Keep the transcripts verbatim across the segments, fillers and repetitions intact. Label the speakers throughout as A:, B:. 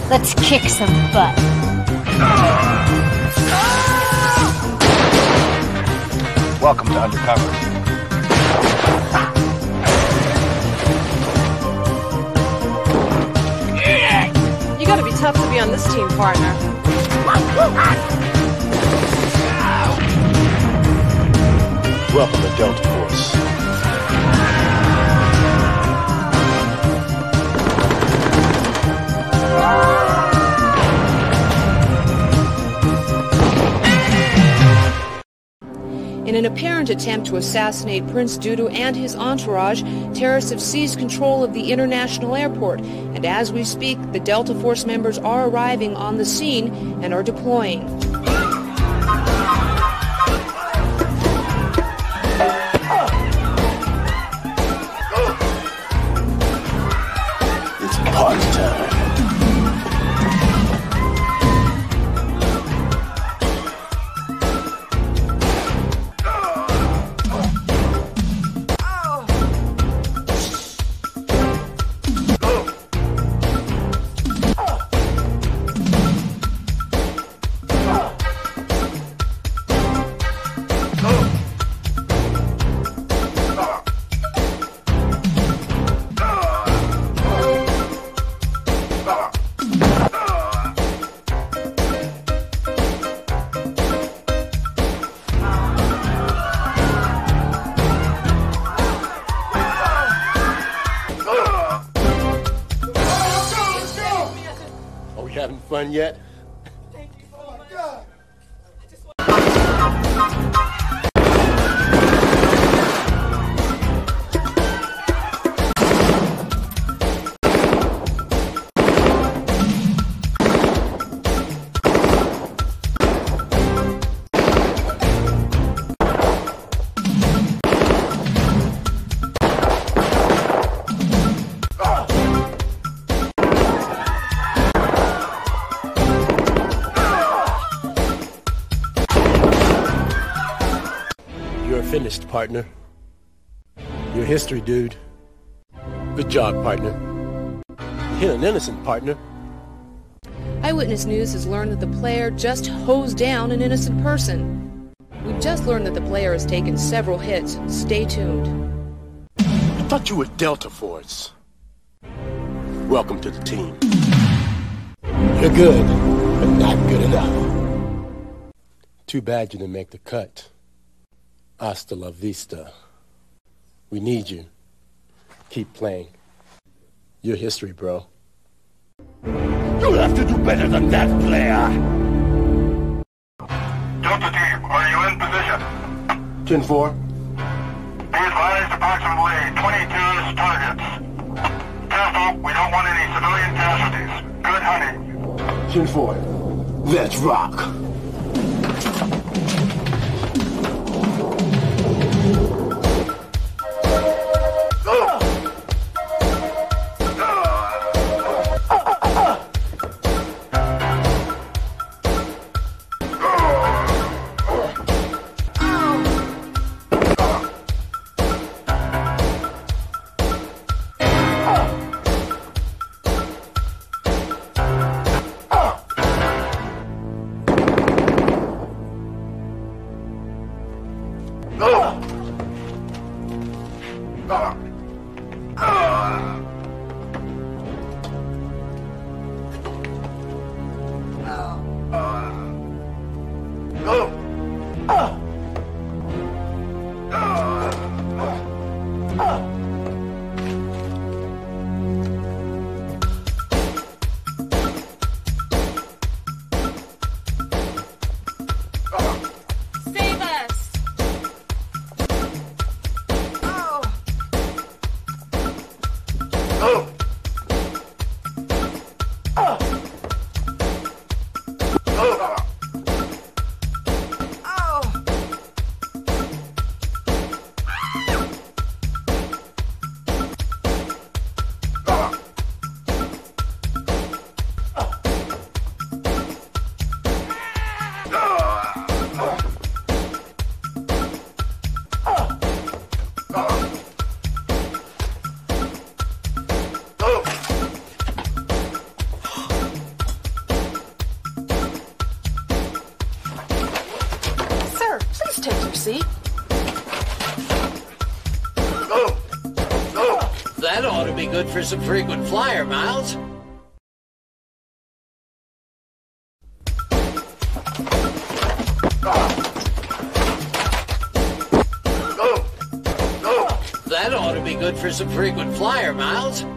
A: Let's kick some butt.
B: Welcome to Undercover.
C: You gotta be tough to be on this team, partner.
B: Welcome to Delta Force.
C: In an apparent attempt to assassinate Prince Dudu and his entourage, terrorists have seized control of the international airport, and as we speak, the Delta Force members are arriving on the scene and are deploying.
B: It's party time. Having fun yet?
D: Oh my God.
B: You're finished, partner. You're history, dude. Good job, partner. Kill an innocent, partner.
C: Eyewitness News has learned that the player just hosed down an innocent person. We've just learned that the player has taken several hits. Stay tuned.
B: I thought you were Delta Force. Welcome to the team. You're good, but not good enough. Too bad you didn't make the cut. Hasta la vista. We need you. Keep playing. Your history, bro. You'll have to do better than that, player.
E: Delta team, are you in position?
B: ten four.
E: Be advised, approximately twenty terrorist targets. Careful, we don't want any civilian casualties. Good hunting.
B: ten four. Let's rock.
A: That ought to be good for some frequent flyer miles. That ought to be good for some frequent flyer miles.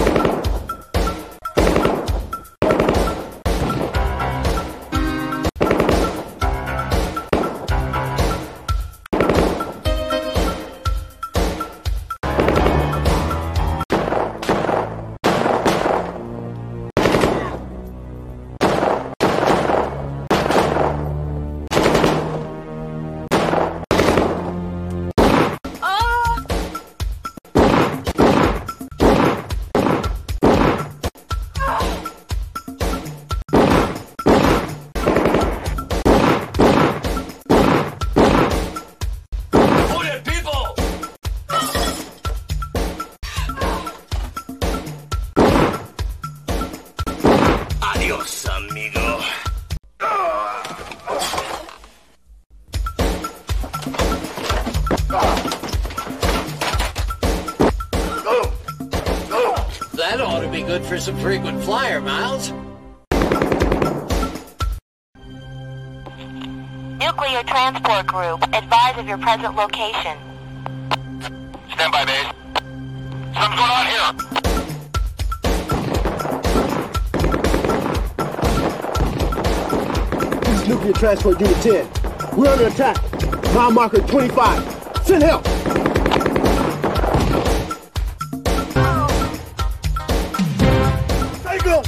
A: That ought to be good for some frequent flyer miles.
F: Nuclear Transport Group, advise of your present location.
E: Stand by, base. Something's going on here.
B: This is Nuclear Transport Unit ten. We're under attack. Mile marker twenty-five. Send help! There you go!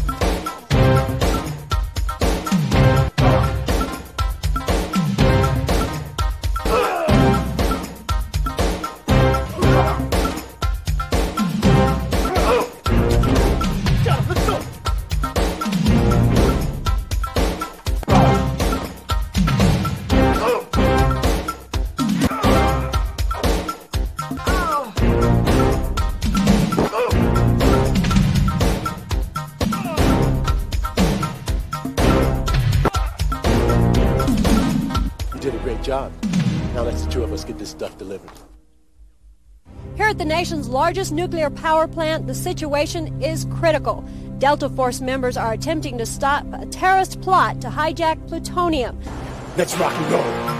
B: Job. Now let's the two of us get this stuff delivered.
G: Here at the nation's largest nuclear power plant, the situation is critical. Delta Force members are attempting to stop a terrorist plot to hijack plutonium.
B: Let's rock and roll.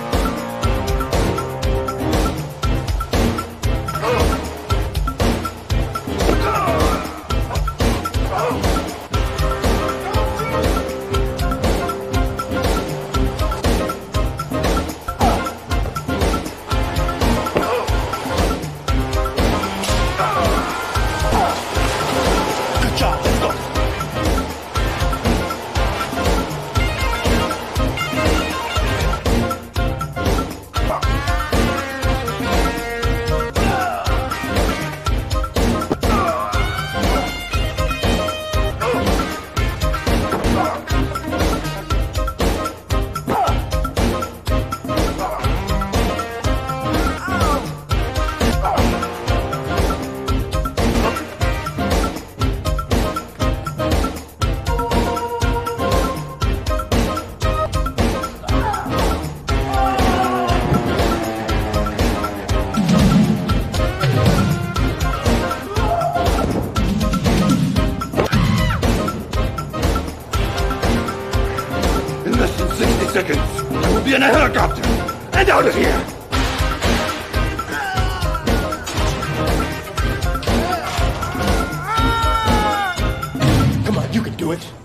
D: Seconds, I will be in a helicopter and out of here.
B: Come on, you can do it.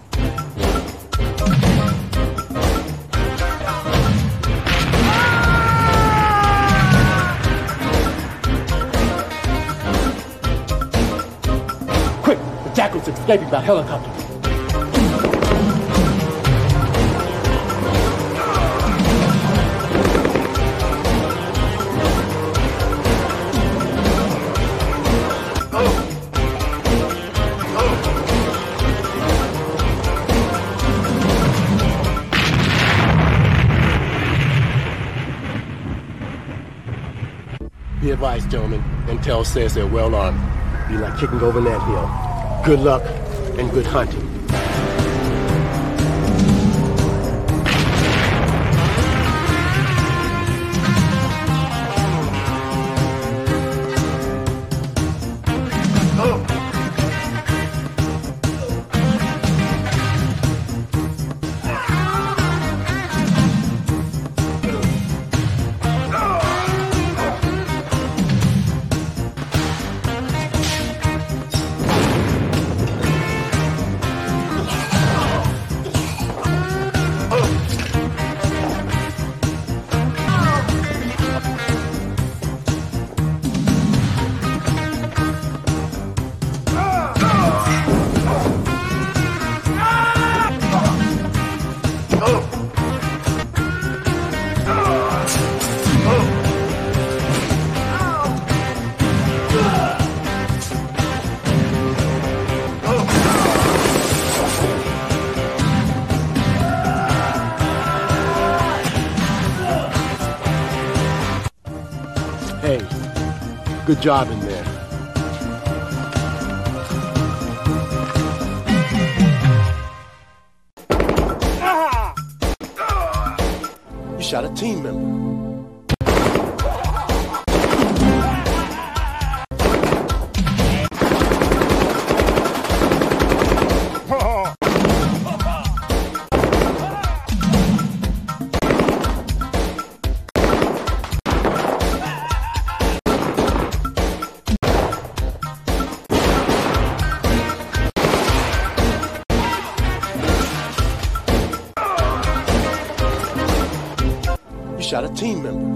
B: Quick, the Jackal's escaping by helicopter. Be advised, gentlemen. Intel says they're well armed. Be like kicking over an anthill. Good luck and good hunting.
E: Oh.
B: Good job in there. You shot a team member. Shot a team member.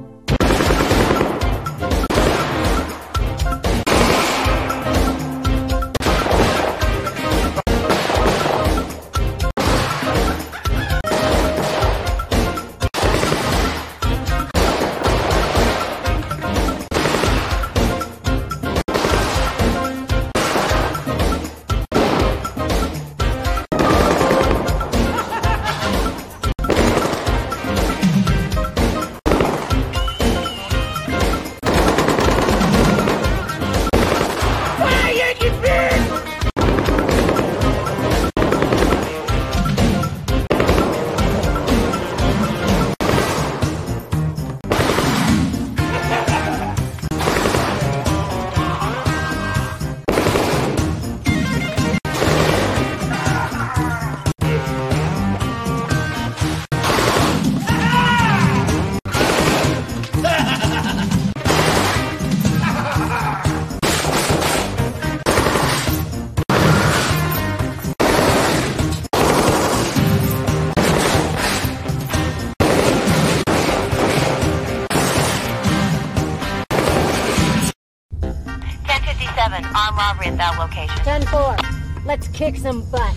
F: Armed robbery at that location.
G: ten four. Let's kick some butt.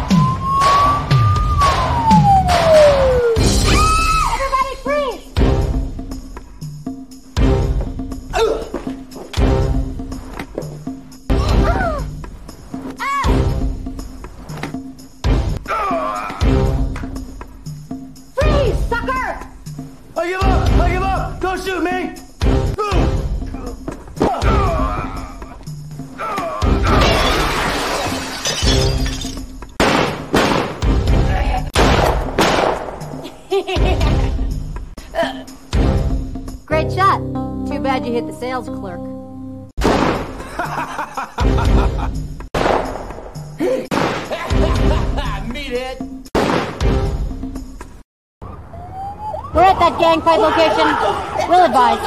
G: Everybody freeze! Freeze, sucker!
D: I give up! I give up! Don't shoot me!
G: Great shot. Too bad you hit the sales clerk.
A: Meathead.
G: We're at that gang fight location. We'll advise.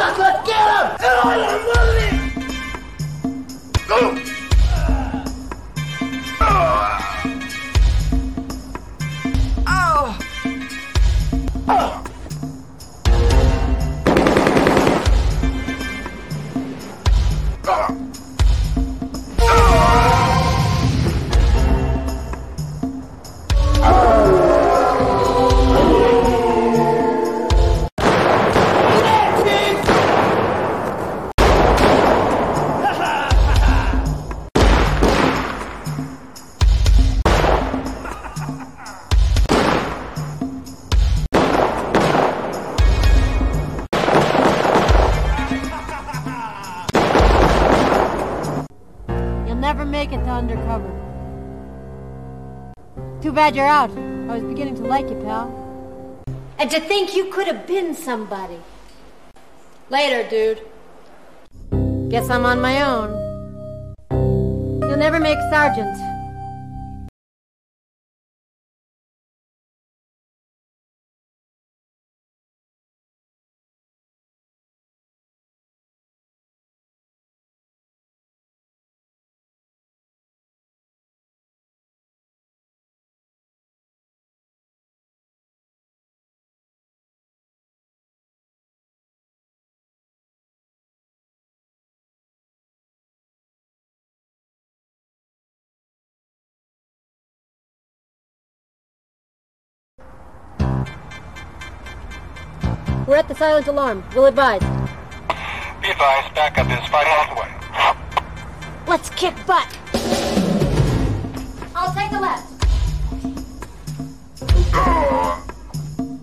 G: Never make it to undercover. Too bad you're out. I was beginning to like you, pal. And to think you could have been somebody. Later, dude. Guess I'm on my own. You'll never make sergeant. We're at the silent alarm. We'll advise.
E: Be advised, backup is five miles away.
G: Let's kick butt. I'll take the left.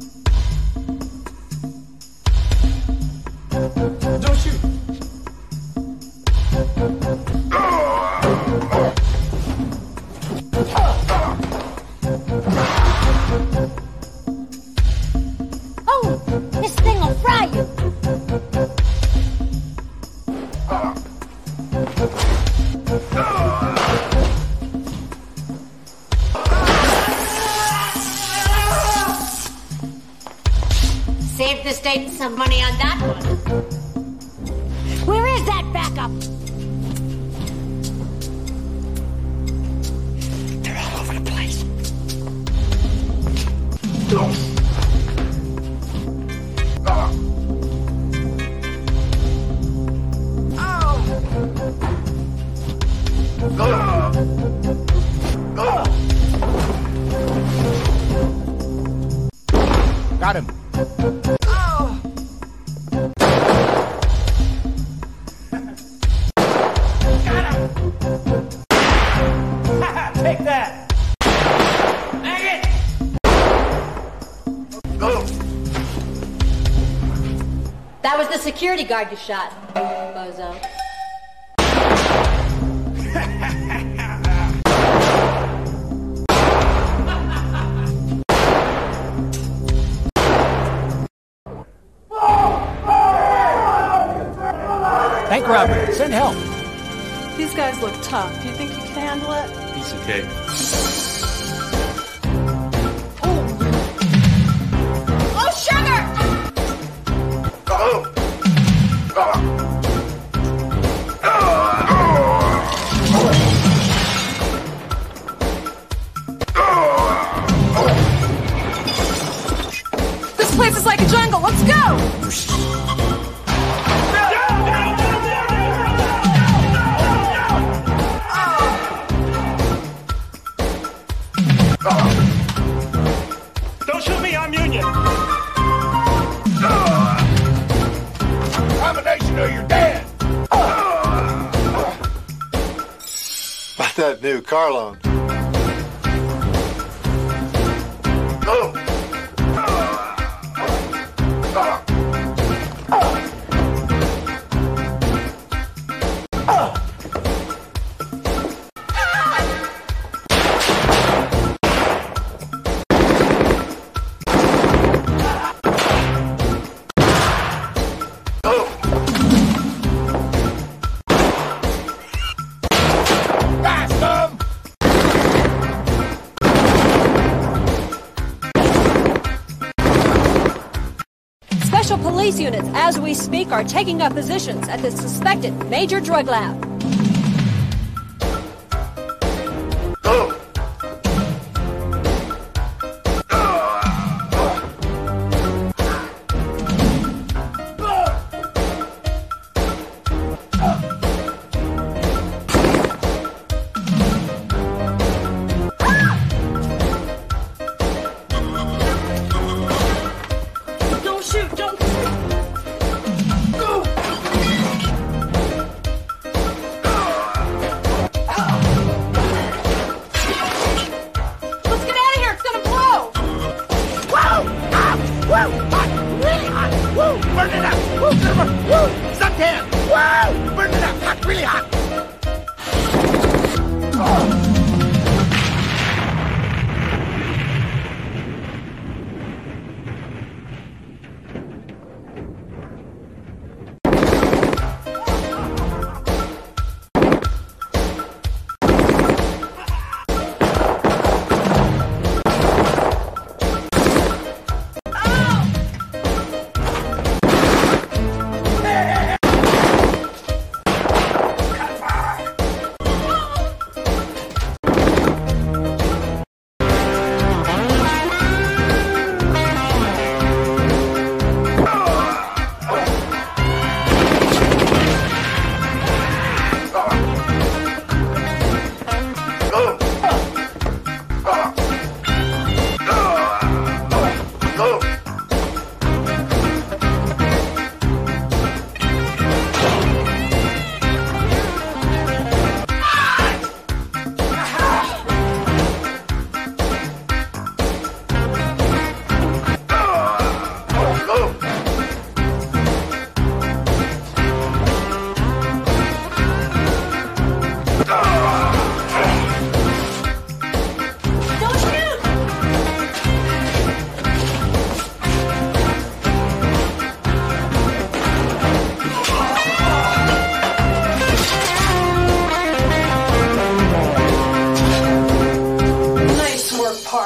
D: Don't shoot.
G: Saved the state some money on that one. Where is that backup?
D: They're all over the place.
B: Got him.
D: Take that! Dang it!
G: That was the security guard you shot, bozo.
B: Bank robbery. Send help.
H: These guys look tough. Do you think you can handle it?
I: Piece of cake.
G: Oh, sugar!
H: This place is like a jungle. Let's go!
D: Don't shoot me, I'm Union!
B: Combination or you're dead.
J: About that new car loan.
G: Special police units, as we speak, are taking up positions at the suspected major drug lab.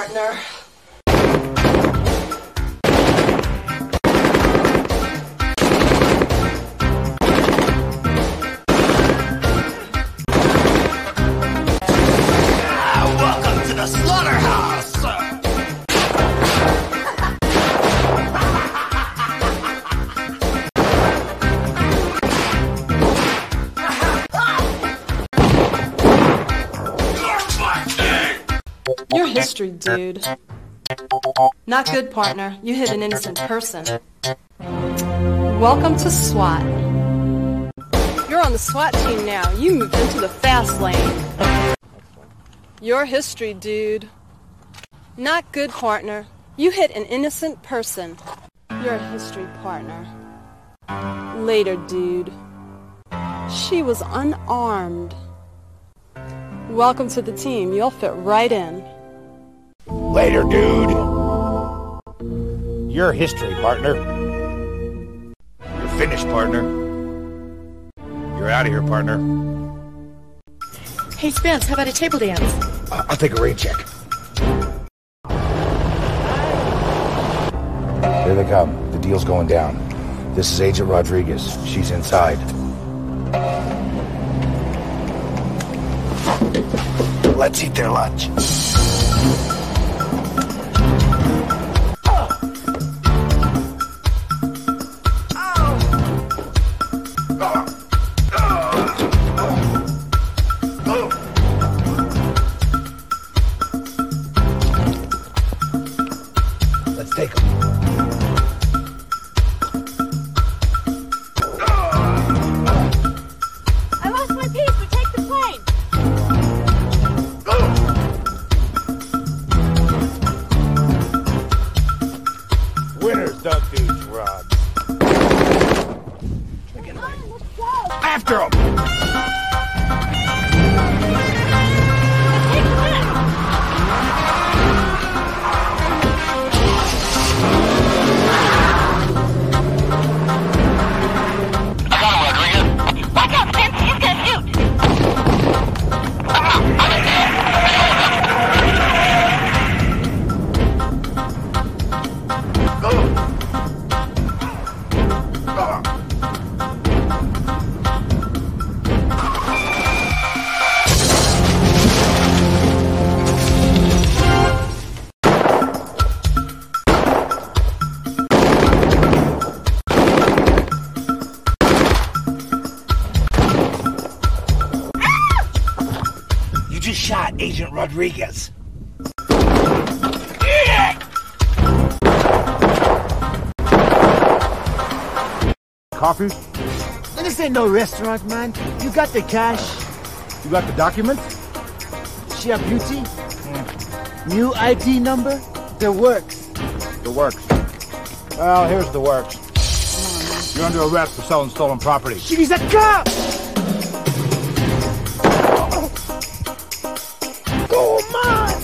H: partner.
D: Welcome to the slaughterhouse!
H: Your history, dude. Not good, partner. You hit an innocent person. Welcome to SWAT. You're on the SWAT team now. You moved into the fast lane. Your history, dude. Not good, partner. You hit an innocent person. Your history, partner. Later, dude. She was unarmed. Welcome to the team. You'll fit right in.
I: Later, dude. Your history, partner. You're finished, partner. You're out of here, partner.
K: Hey, Spence, how about a table dance?
I: Uh, I'll take a rain check. Here they come. The deal's going down. This is Agent Rodriguez. She's inside. Let's eat their lunch. Let's take them.
G: I lost my piece, but take the plane.
I: Winners, Doug Dudes, Rod. After him! Shot Agent Rodriguez. Coffee?
L: This ain't no restaurant, man. You got the cash.
I: You got the documents?
L: She a beauty? Mm. New I D number? The works.
I: The works. Well, here's the works. You're under arrest for selling stolen property.
L: She's a cop! Go on!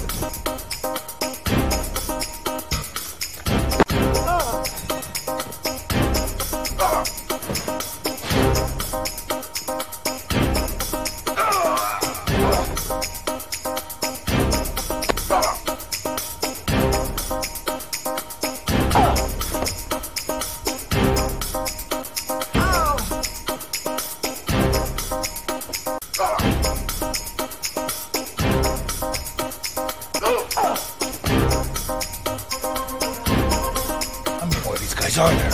I: Are there?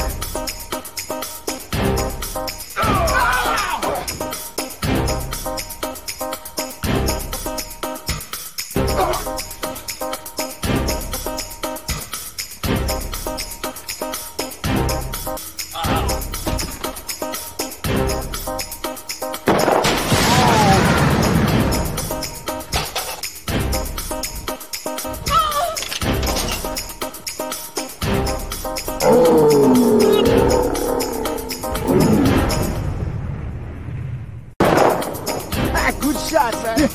L: Good shot, man.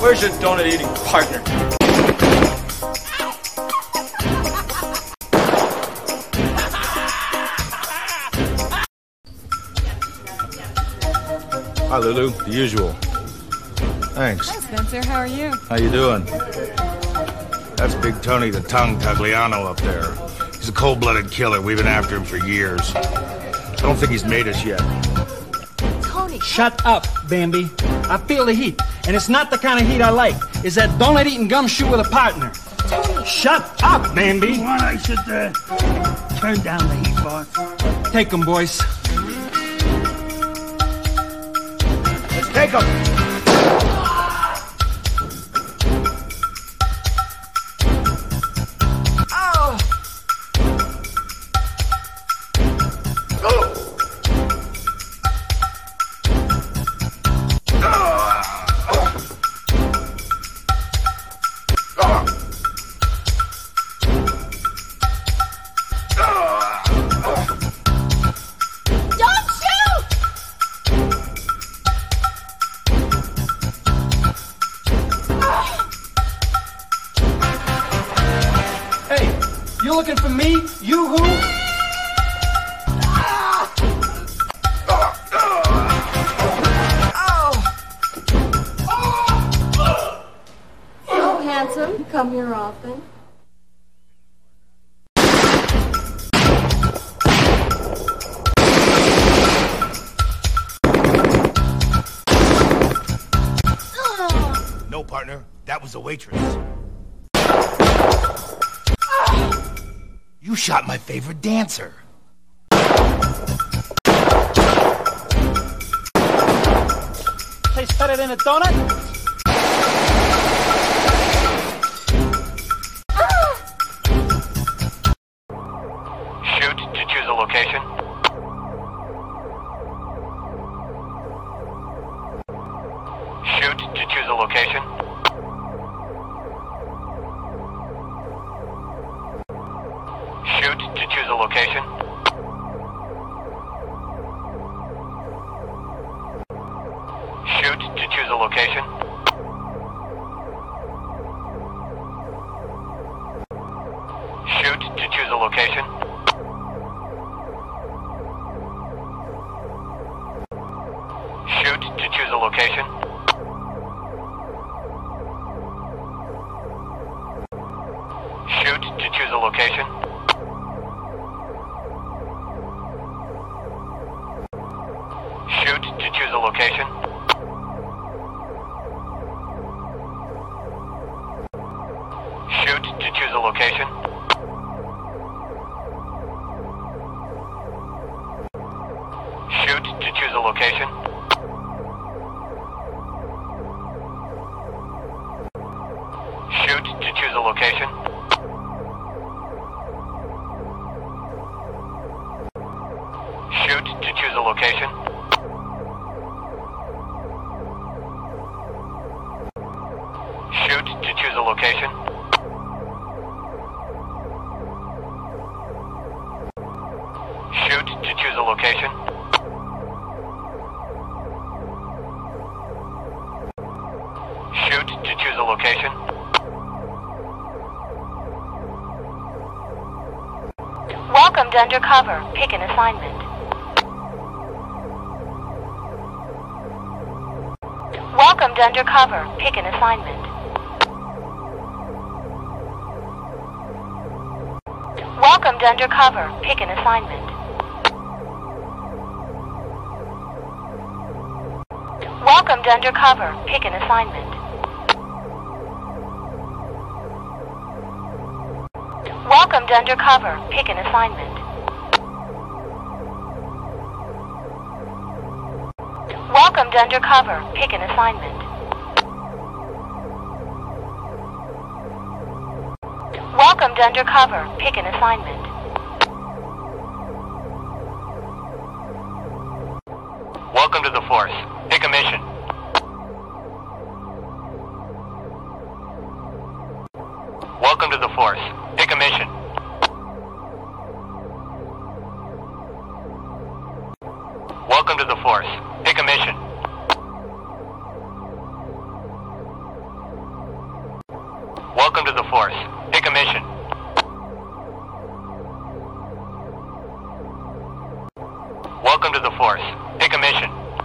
K: Where's your donut-eating partner?
I: Hi, Lulu. The usual. Thanks.
H: Hi, Spencer. How are you?
I: How you doing? That's Big Tony, the tongue Tagliano up there. He's a cold-blooded killer. We've been after him for years. I don't think he's made us yet.
M: Tony! Shut up, Bambi. I feel the heat, and it's not the kind of heat I like. It's that donut-eating gumshoe with a partner. Tony! Shut up, Bambi!
N: You want I should, uh, turn down the heat, boss?
M: Take them, boys.
I: Let's take them!
M: You looking for me? You who?
G: So handsome. You come here often.
I: No, partner. That was a waitress. You shot my favorite dancer.
M: Tastes better than a donut?
E: Shoot to choose a location. Shoot to choose a location. Shoot to choose a location. Shoot to choose a location. Shoot to choose a location. Shoot to choose a location. Shoot to choose a location. Shoot to choose a location. Shoot to choose a location. Shoot to choose a location. Shoot to choose a location. Shoot to choose a location. Shoot to choose a location. Shoot to choose a location. Shoot to choose a location.
F: Welcome to Undercover. Pick an assignment. Welcome to Undercover. Pick an assignment. Welcome to Undercover. Pick an assignment. Welcome to Undercover. Pick an assignment. Welcome to Undercover. Pick an assignment. Welcome to Undercover. Pick an assignment. Welcome to Undercover. Pick an assignment.
E: Welcome to the Force. Pick a mission. Welcome to the Force. Pick a mission. Welcome to the Force. Pick a mission.
O: Force. Pick a mission. Welcome to the Force. Pick a mission.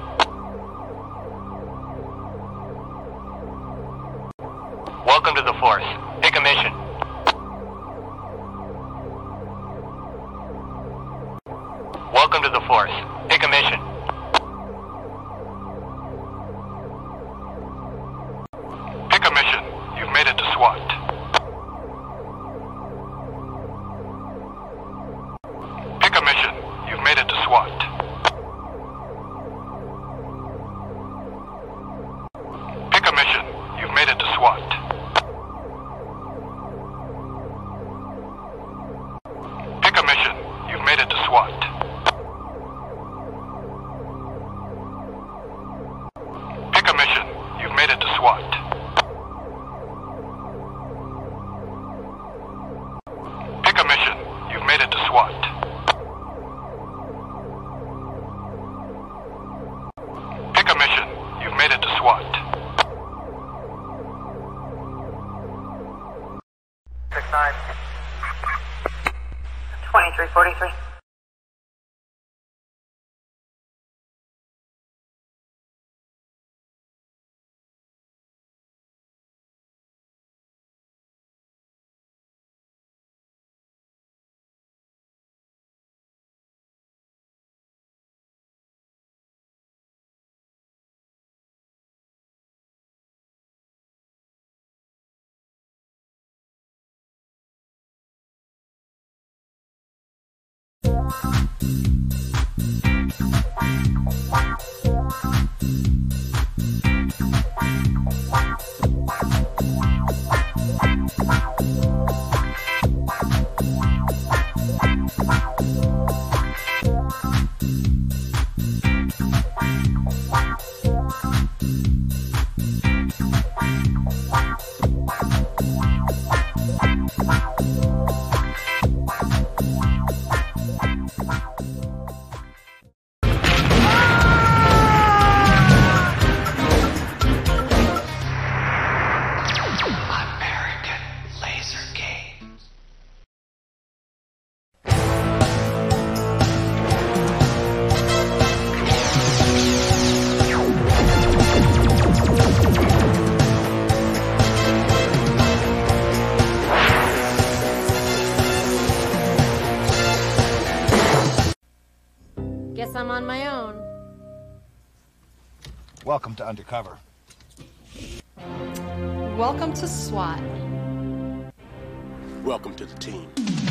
O: Welcome to the Force. Pick a mission. Welcome to the Force. Pick a mission.
E: Pick a mission. You've made it to SWAT. Pick a mission. You've made it to SWAT. Pick a mission. You've made it to SWAT. Pick a mission. You've made it to SWAT. Pick a mission. You've made it to SWAT. Pick a mission. You've made it to SWAT. Pick a mission. You've made it to SWAT.
P: six nine. twenty-three forty-three.
G: Guess I'm on my own.
I: Welcome to Undercover.
H: Welcome to SWAT.
B: Welcome to the team.